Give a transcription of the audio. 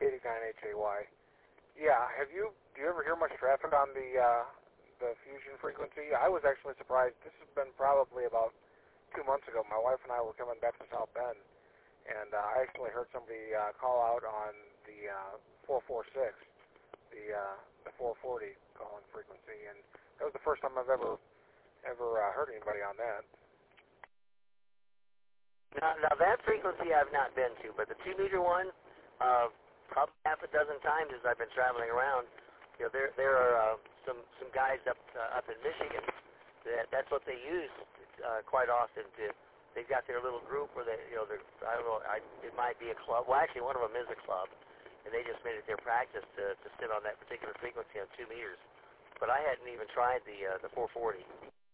889HAY. Yeah, do you ever hear much traffic on the fusion frequency? I was actually surprised. This has been probably about 2 months ago. My wife and I were coming back from South Bend, and I actually heard somebody call out on the 446, the 440 calling frequency, and that was the first time I've ever heard anybody on that. Now that frequency I've not been to, but the 2 meter one, probably half a dozen times as I've been traveling around. You know, there are some guys up in Michigan that's what they use quite often. They've got their little group where they, you know, I don't know, it might be a club. Well, actually, one of them is a club, and they just made it their practice to sit on that particular frequency on 2 meters. But I hadn't even tried the 440.